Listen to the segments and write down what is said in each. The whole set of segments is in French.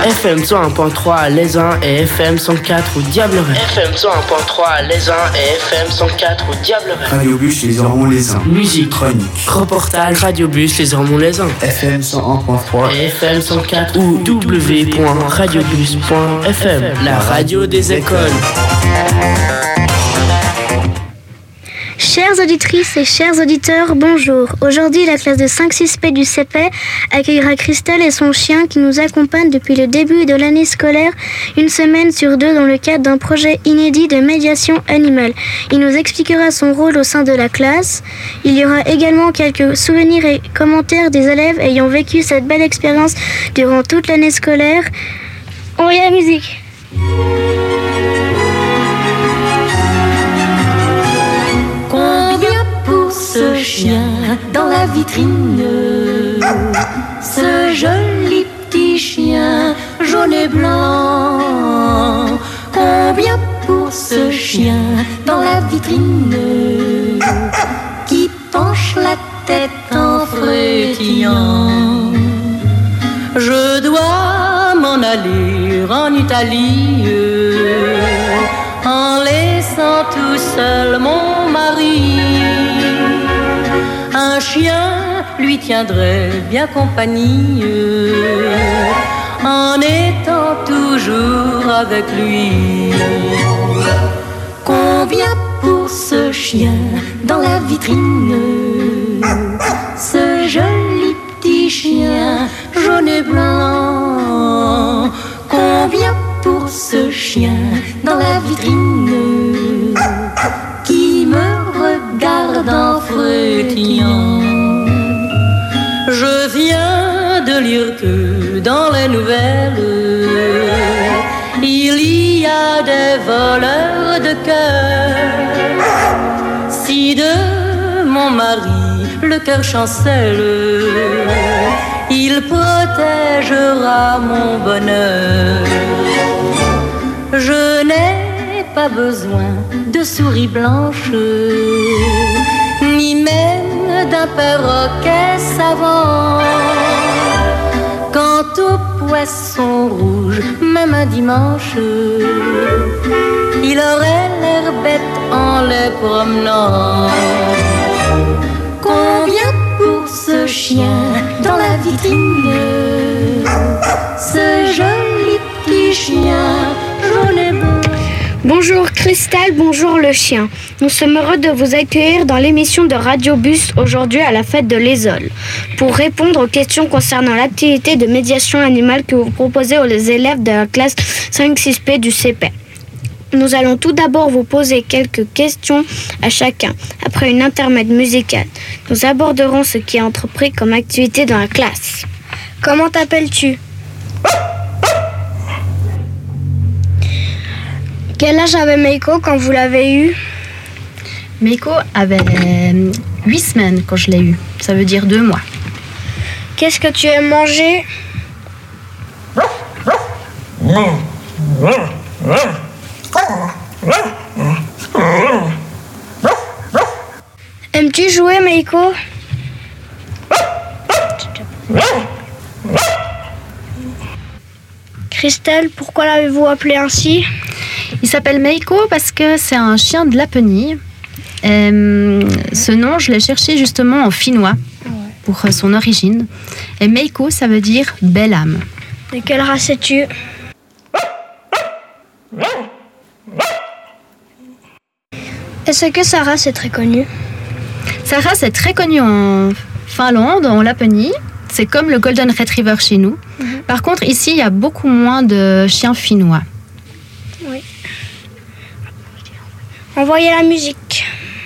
FM 101.3 à Lézin et FM 104 au Diableret. FM 101.3 à Lézin et FM 104 au Diableret. Radiobus Les Ormonts-Lézin. Musique, chronique, reportage, Radiobus Les Ormonts-Lézin. FM 101.3 et FM 104 ou www.radiobus.fm. La radio des écoles. Chères auditrices et chers auditeurs, bonjour. Aujourd'hui, la classe de 5-6P du CP accueillera Christelle et son chien qui nous accompagnent depuis le début de l'année scolaire, une semaine sur deux dans le cadre d'un projet inédit de médiation animale. Il nous expliquera son rôle au sein de la classe. Il y aura également quelques souvenirs et commentaires des élèves ayant vécu cette belle expérience durant toute l'année scolaire. Envoyez la musique. Ce chien dans la vitrine, ce joli petit chien jaune et blanc. Combien pour ce chien dans la vitrine qui penche la tête en frétillant? Je dois m'en aller en Italie en laissant tout seul mon mari. Un chien lui tiendrait bien compagnie en étant toujours avec lui. Combien pour ce chien dans la vitrine, ce joli petit chien jaune et blanc? Combien pour ce chien dans la vitrine qui me regarde en frétillant? Je viens de lire que dans les nouvelles il y a des voleurs de cœur. Si de mon mari le cœur chancelle, il protégera mon bonheur. Je n'ai pas besoin de souris blanches, ni même d'un perroquet savant. Quant au poisson rouge, même un dimanche, il aurait l'air bête en les promenant. Combien pour ce chien dans la vitrine, ce joli petit chien jaune et blanc? Bonjour Christelle, bonjour le chien. Nous sommes heureux de vous accueillir dans l'émission de Radiobus aujourd'hui à la fête de l'Aisole pour répondre aux questions concernant l'activité de médiation animale que vous proposez aux élèves de la classe 5-6P du CP. Nous allons tout d'abord vous poser quelques questions à chacun. Après une intermède musicale, nous aborderons ce qui est entrepris comme activité dans la classe. Comment t'appelles-tu ? Quel âge avait Meiko quand vous l'avez eu ? Meiko avait 8 semaines quand je l'ai eu. Ça veut dire 2 mois. Qu'est-ce que tu aimes manger ? Aimes-tu jouer, Meiko ? Christelle, pourquoi l'avez-vous appelé ainsi ? Il s'appelle Meiko parce que c'est un chien de Laponie. Ce nom, je l'ai cherché justement en finnois pour son origine. Et Meiko, ça veut dire belle âme. De quelle race es-tu ? Est-ce que sa race est très connue ? Sa race est très connue en Finlande, en Laponie. C'est comme le Golden Retriever chez nous. Par contre, ici, il y a beaucoup moins de chiens finnois. Oui. Envoyez la musique.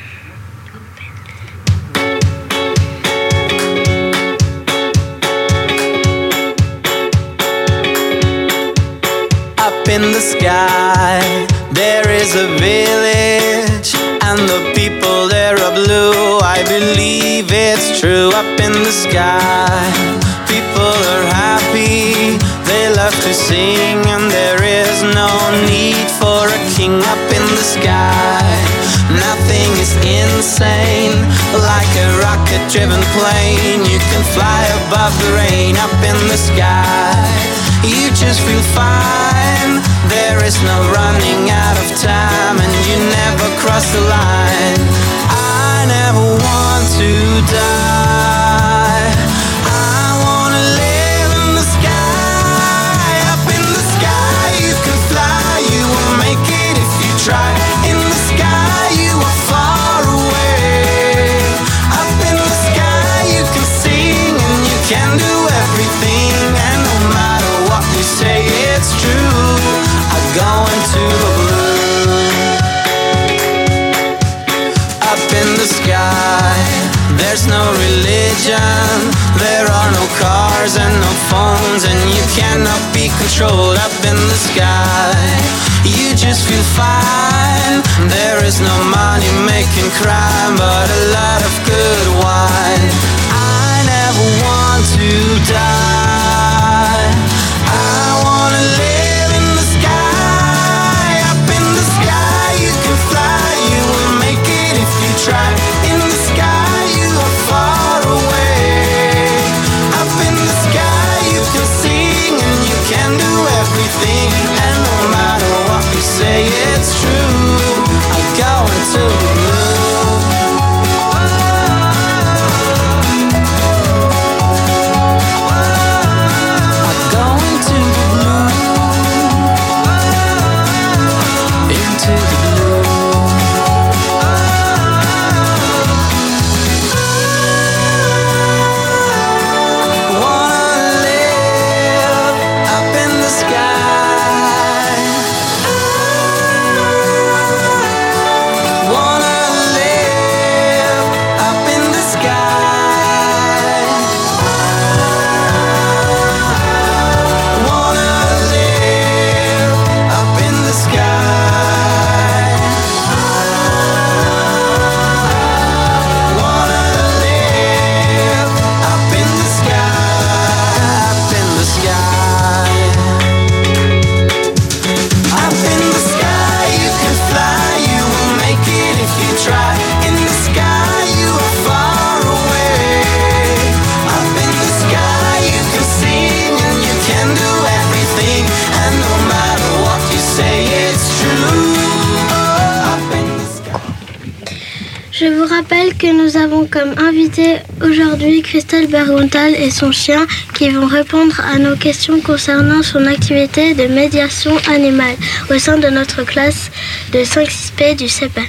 Up in the sky, there is a village, and the people there are blue. I believe it's true. Up in the sky, people are happy, they love to sing, and there is no need for a king. Up in the sky, nothing is insane, like a rocket-driven plane. You can fly above the rain. Up in the sky, you just just feel fine. There is no running out of time, and you never cross the line. I never want to die. I wanna live in the sky. Up in the sky you can fly. You will make it if you try. In the sky you are far away. Up in the sky you can sing and you can do everything. And no matter what you say, it's true. I go into the blue. Up in the sky, there's no religion. There are no cars and no phones, and you cannot be controlled. Up in the sky, you just feel fine. There is no money making crime, but a lot of good wine. I never want to die. I wanna live in the sky. Up in the sky you can fly. You will make it if you try. In the sky you are far away. Up in the sky you can sing and you can do everything. And no matter what you say, it's true. I go into the blue. I go into the blue. Into the blue. Wanna live up in the sky. Wanna live up in the sky. Wanna live up in the sky. Wanna live up in the sky. Up in the sky. Up in the sky you can fly. You will make it if you try. In the sky you are far away. Up in the sky you can sing and you can do everything. And no matter what you say, it's true. Up in the sky. Je vous rappelle que nous avons comme invité aujourd'hui Christelle Bergontal et son chien qui vont répondre à nos questions concernant son activité de médiation animale au sein de notre classe de 5-6P du CP.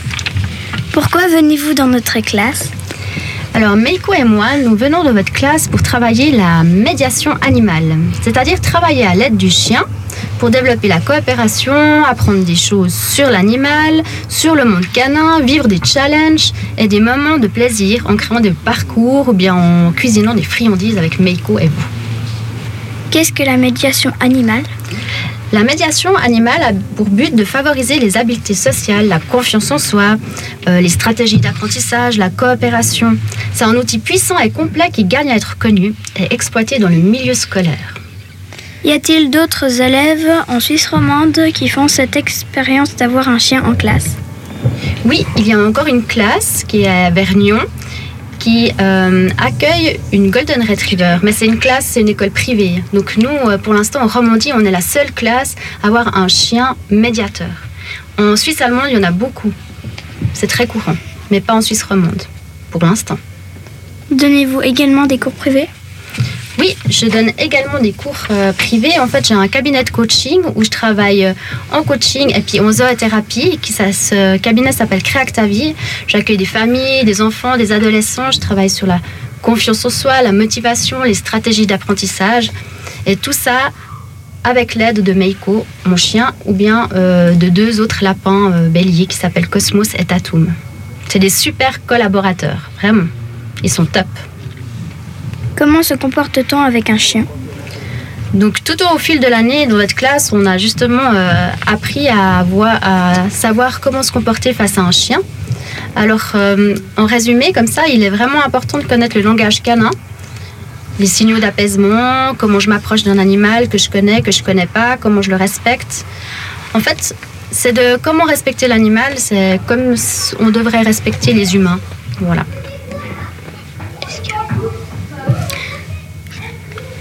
Pourquoi venez-vous dans notre classe ? Alors, Meiko et moi, nous venons de votre classe pour travailler la médiation animale, c'est-à-dire travailler à l'aide du chien pour développer la coopération, apprendre des choses sur l'animal, sur le monde canin, vivre des challenges et des moments de plaisir en créant des parcours ou bien en cuisinant des friandises avec Meiko et vous. Qu'est-ce que la médiation animale ? La médiation animale a pour but de favoriser les habiletés sociales, la confiance en soi, les stratégies d'apprentissage, la coopération. C'est un outil puissant et complet qui gagne à être connu et exploité dans le milieu scolaire. Y a-t-il d'autres élèves en Suisse romande qui font cette expérience d'avoir un chien en classe ? Oui, il y a encore une classe qui est à Vergnon qui accueille une Golden Retriever. Mais c'est une école privée. Donc nous, pour l'instant, en Romandie, on est la seule classe à avoir un chien médiateur. En Suisse allemande, il y en a beaucoup. C'est très courant, mais pas en Suisse romande, pour l'instant. Donnez-vous également des cours privés ? Oui, je donne également des cours privés. En fait, j'ai un cabinet de coaching où je travaille en coaching et puis en zoothérapie. Ce cabinet s'appelle Créac ta vie. J'accueille des familles, des enfants, des adolescents. Je travaille sur la confiance en soi, la motivation, les stratégies d'apprentissage. Et tout ça avec l'aide de Meiko, mon chien, ou bien de 2 autres lapins béliers qui s'appellent Cosmos et Tatum. C'est des super collaborateurs, vraiment. Ils sont top. Comment se comporte-t-on avec un chien ? Donc tout au fil de l'année, dans notre classe, on a justement appris à savoir comment se comporter face à un chien. Alors, en résumé, comme ça, il est vraiment important de connaître le langage canin, les signaux d'apaisement, comment je m'approche d'un animal que je connais pas, comment je le respecte. En fait, c'est de comment respecter l'animal, c'est comme on devrait respecter les humains. Voilà.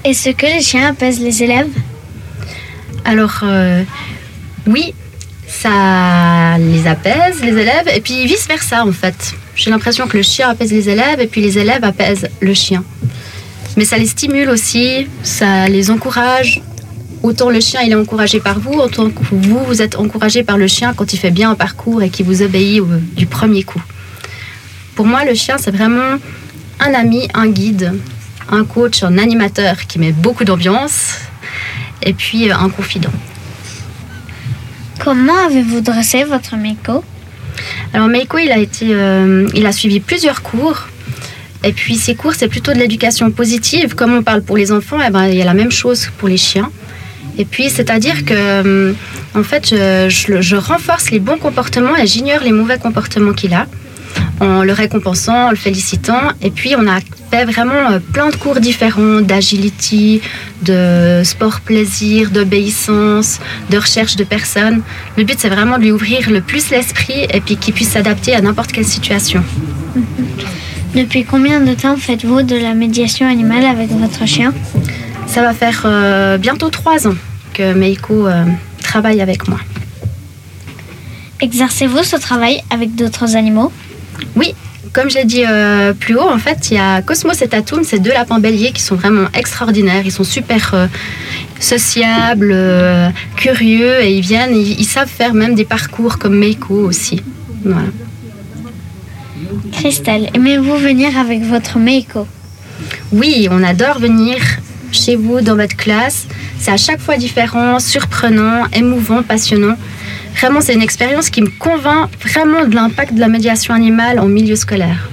Est-ce que les chiens apaisent les élèves? Alors, oui, ça les apaise, les élèves, et puis vice-versa, en fait. J'ai l'impression que le chien apaise les élèves, et puis les élèves apaisent le chien. Mais ça les stimule aussi, ça les encourage. Autant le chien, il est encouragé par vous, autant que vous êtes encouragé par le chien quand il fait bien un parcours et qu'il vous obéit du premier coup. Pour moi, le chien, c'est vraiment un ami, un guide, un coach, un animateur qui met beaucoup d'ambiance, et puis un confident. Comment avez-vous dressé votre Meiko? Alors Meiko, il a suivi plusieurs cours. Et puis ces cours, c'est plutôt de l'éducation positive. Comme on parle pour les enfants, il y a la même chose pour les chiens. Et puis, c'est-à-dire que, en fait, je renforce les bons comportements et j'ignore les mauvais comportements qu'il a, en le récompensant, en le félicitant. Et puis, on a fait vraiment plein de cours différents, d'agility, de sport plaisir, d'obéissance, de recherche de personnes. Le but, c'est vraiment de lui ouvrir le plus l'esprit et puis qu'il puisse s'adapter à n'importe quelle situation. Depuis combien de temps faites-vous de la médiation animale avec votre chien? Ça va faire bientôt 3 ans que Meiko travaille avec moi. Exercez-vous ce travail avec d'autres animaux? Oui, comme je l'ai dit plus haut, en fait, il y a Cosmos et Tatum, ces 2 lapins béliers qui sont vraiment extraordinaires. Ils sont super sociables, curieux, et ils savent faire même des parcours comme Meiko aussi. Voilà. Christelle, aimez-vous venir avec votre Meiko? Oui, on adore venir chez vous, dans votre classe. C'est à chaque fois différent, surprenant, émouvant, passionnant. Vraiment, c'est une expérience qui me convainc vraiment de l'impact de la médiation animale en milieu scolaire.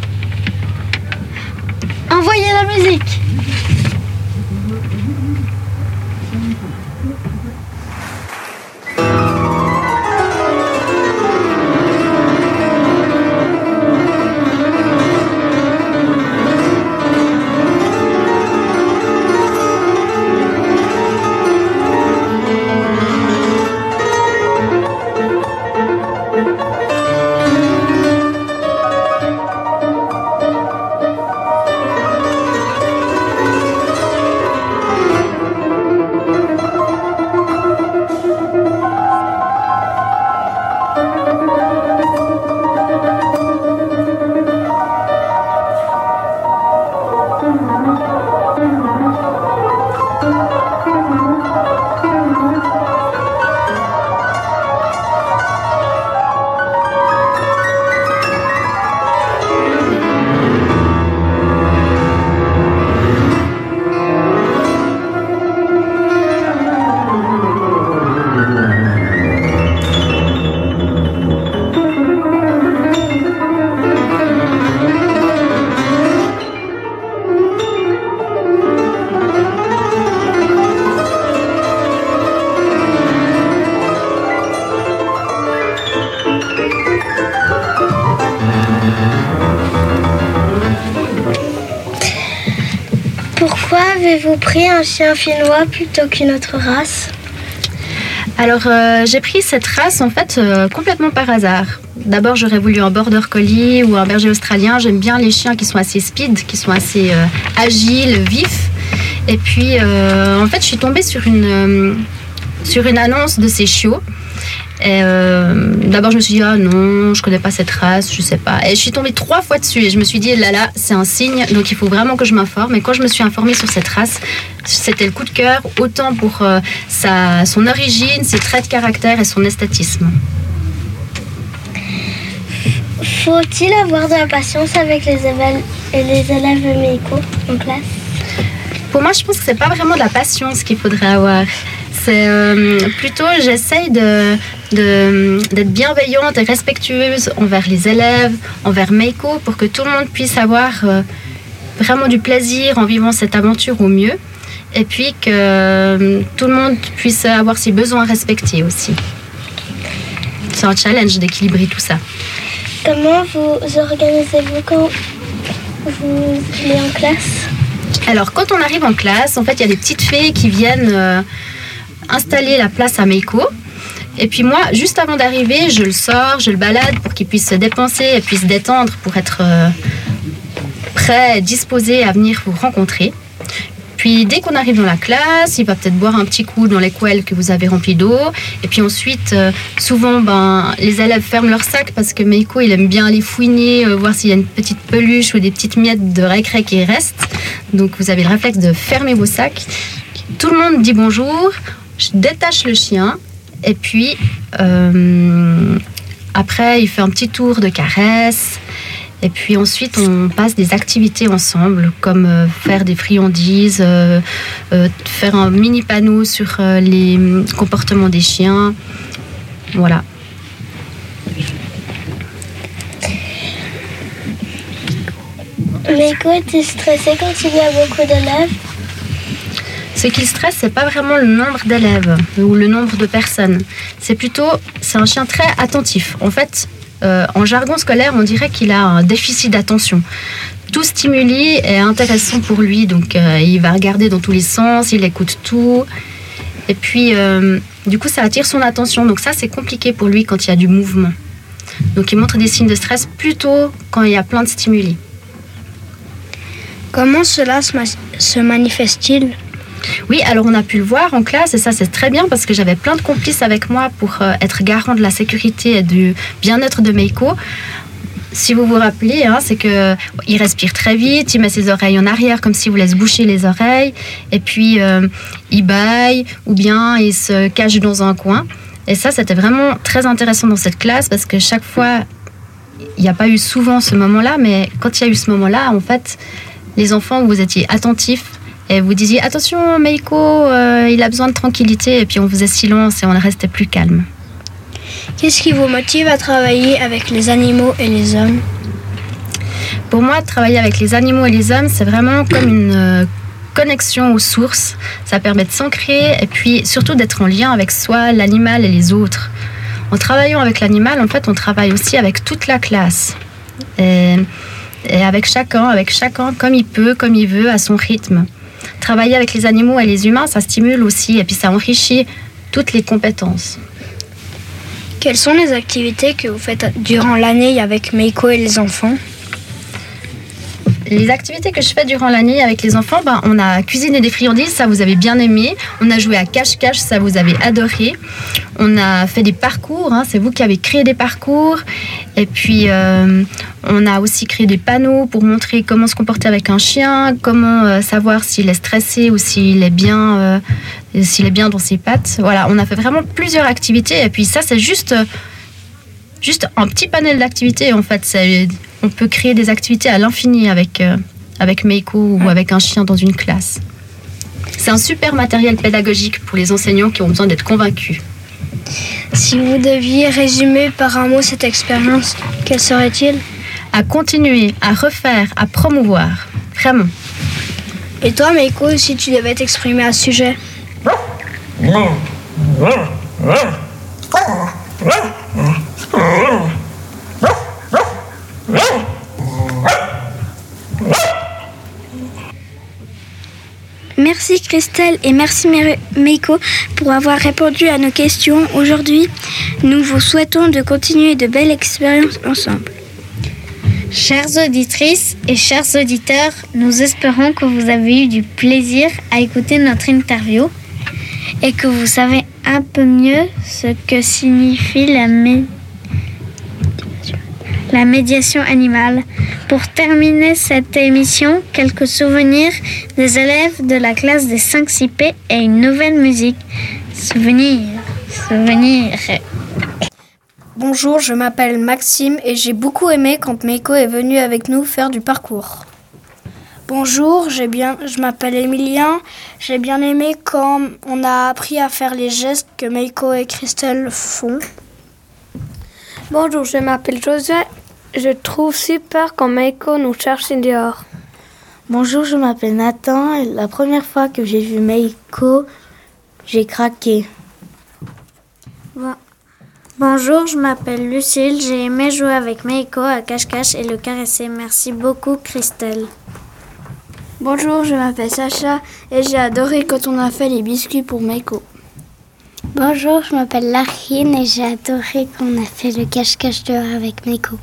Envoyez la musique! Pourquoi avez-vous pris un chien finnois plutôt qu'une autre race? Alors, j'ai pris cette race en fait complètement par hasard. D'abord, j'aurais voulu un border collie ou un berger australien. J'aime bien les chiens qui sont assez speed, qui sont assez agiles, vifs. Et puis, en fait, je suis tombée sur une annonce de ces chiots. Et d'abord, je me suis dit, ah non, je connais pas cette race, je sais pas. Et je suis tombée 3 fois dessus et je me suis dit, là, c'est un signe, donc il faut vraiment que je m'informe. Et quand je me suis informée sur cette race, c'était le coup de cœur, autant pour son origine, ses traits de caractère et son esthétisme. Faut-il avoir de la patience avec les élèves Meiko en classe? Pour moi, je pense que c'est pas vraiment de la patience qu'il faudrait avoir. C'est plutôt, j'essaye d'être bienveillante et respectueuse envers les élèves, envers Meiko, pour que tout le monde puisse avoir vraiment du plaisir en vivant cette aventure au mieux. Et puis que tout le monde puisse avoir ses besoins respectés aussi. C'est un challenge d'équilibrer tout ça. Comment vous organisez-vous quand vous allez en classe? Alors, quand on arrive en classe, en fait, il y a des petites fées qui viennent installer la place à Meiko. Et puis moi, juste avant d'arriver, je le sors, je le balade pour qu'il puisse se dépenser et puisse se détendre pour être prêt et disposé à venir vous rencontrer. puis dès qu'on arrive dans la classe, il va peut-être boire un petit coup dans les couelles que vous avez remplies d'eau. Et puis ensuite, souvent, les élèves ferment leur sac parce que Meiko, il aime bien aller fouiner, voir s'il y a une petite peluche ou des petites miettes de récré qui restent. Donc vous avez le réflexe de fermer vos sacs. Tout le monde dit bonjour, je détache le chien et puis après il fait un petit tour de caresse et puis ensuite on passe des activités ensemble comme faire des friandises, faire un mini panneau sur les comportements des chiens, voilà. Meiko, tu es stressé quand il y a beaucoup d'élèves? Ce qui le stresse, c'est pas vraiment le nombre d'élèves ou le nombre de personnes. C'est un chien très attentif. En fait, en jargon scolaire, on dirait qu'il a un déficit d'attention. Tout stimuli est intéressant pour lui, donc il va regarder dans tous les sens, il écoute tout. Et puis, du coup, ça attire son attention. Donc ça, c'est compliqué pour lui quand il y a du mouvement. Donc il montre des signes de stress plutôt quand il y a plein de stimuli. Comment cela se manifeste-t-il? Oui, alors on a pu le voir en classe et ça c'est très bien parce que j'avais plein de complices avec moi pour être garant de la sécurité et du bien-être de Meiko. Si vous vous rappelez, c'est qu'il respire très vite, il met ses oreilles en arrière comme s'il voulait se boucher les oreilles et puis il bâille ou bien il se cache dans un coin. Et ça c'était vraiment très intéressant dans cette classe parce que chaque fois, il n'y a pas eu souvent ce moment-là, mais quand il y a eu ce moment-là, en fait, les enfants, vous étiez attentifs et vous disiez « Attention, Meiko, il a besoin de tranquillité » et puis on faisait silence et on restait plus calme. Qu'est-ce qui vous motive à travailler avec les animaux et les hommes? Pour moi, travailler avec les animaux et les hommes, c'est vraiment comme une connexion aux sources. Ça permet de s'ancrer et puis surtout d'être en lien avec soi, l'animal et les autres. En travaillant avec l'animal, en fait, on travaille aussi avec toute la classe. Et avec chacun comme il peut, comme il veut, à son rythme. Travailler avec les animaux et les humains, ça stimule aussi et puis ça enrichit toutes les compétences. Quelles sont les activités que vous faites durant l'année avec Meiko et les enfants? Les activités que je fais durant l'année avec les enfants, on a cuisiné des friandises, ça vous avez bien aimé. On a joué à cache-cache, ça vous avez adoré. On a fait des parcours, c'est vous qui avez créé des parcours. Et puis, on a aussi créé des panneaux pour montrer comment se comporter avec un chien, comment savoir s'il est stressé ou s'il est bien dans ses pattes. Voilà, on a fait vraiment plusieurs activités. Et puis ça, c'est juste un petit panel d'activités. En fait, on peut créer des activités à l'infini avec Meiko ou avec un chien dans une classe. C'est un super matériel pédagogique pour les enseignants qui ont besoin d'être convaincus. Si vous deviez résumer par un mot cette expérience, quel serait-il? À continuer, à refaire, à promouvoir. Vraiment. Et toi, Meiko, si tu devais t'exprimer à ce sujet? Merci Christelle et merci Meiko pour avoir répondu à nos questions aujourd'hui. Nous vous souhaitons de continuer de belles expériences ensemble. Chères auditrices et chers auditeurs, nous espérons que vous avez eu du plaisir à écouter notre interview et que vous savez un peu mieux ce que signifie la médiation animale. Pour terminer cette émission, quelques souvenirs des élèves de la classe des 5-6P et une nouvelle musique. Souvenirs. Bonjour, je m'appelle Maxime et j'ai beaucoup aimé quand Meiko est venu avec nous faire du parcours. Bonjour, je m'appelle Emilien. J'ai bien aimé quand on a appris à faire les gestes que Meiko et Christelle font. Bonjour, je m'appelle Josué. Je trouve super quand Meiko nous cherche dehors. Bonjour, je m'appelle Nathan et la première fois que j'ai vu Meiko, j'ai craqué. Bonjour, je m'appelle Lucille. J'ai aimé jouer avec Meiko à cache-cache et le caresser. Merci beaucoup, Christelle. Bonjour, je m'appelle Sacha et j'ai adoré quand on a fait les biscuits pour Meiko. Bonjour, je m'appelle Larine et j'ai adoré quand on a fait le cache-cache dehors avec Meiko.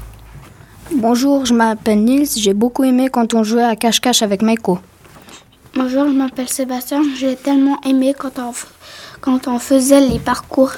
Bonjour, je m'appelle Nils. J'ai beaucoup aimé quand on jouait à cache-cache avec Meiko. Bonjour, je m'appelle Sébastien. J'ai tellement aimé quand on faisait les parcours.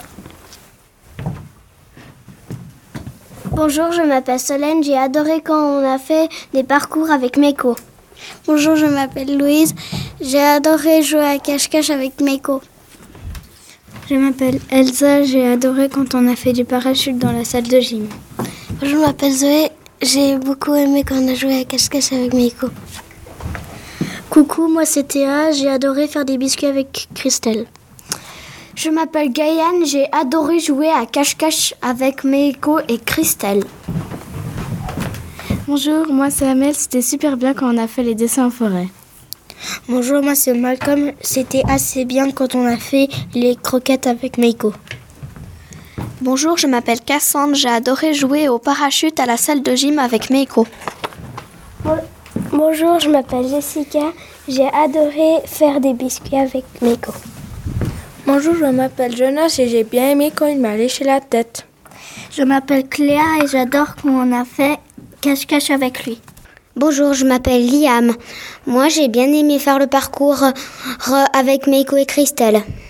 Bonjour, je m'appelle Solène. J'ai adoré quand on a fait des parcours avec Meiko. Bonjour, je m'appelle Louise. J'ai adoré jouer à cache-cache avec Meiko. Je m'appelle Elsa. J'ai adoré quand on a fait du parachute dans la salle de gym. Bonjour, je m'appelle Zoé. J'ai beaucoup aimé quand on a joué à cache-cache avec Meiko. Coucou, moi c'est Théa. J'ai adoré faire des biscuits avec Christelle. Je m'appelle Gaïane, j'ai adoré jouer à cache-cache avec Meiko et Christelle. Bonjour, moi c'est Amel, c'était super bien quand on a fait les dessins en forêt. Bonjour, moi c'est Malcolm, c'était assez bien quand on a fait les croquettes avec Meiko. Bonjour, je m'appelle Cassandre, j'ai adoré jouer au parachute à la salle de gym avec Meiko. Bonjour, je m'appelle Jessica, j'ai adoré faire des biscuits avec Meiko. Bonjour, je m'appelle Jonas et j'ai bien aimé quand il m'a léché la tête. Je m'appelle Cléa et j'adore quand on a fait cache-cache avec lui. Bonjour, je m'appelle Liam. Moi, j'ai bien aimé faire le parcours avec Meiko et Christelle.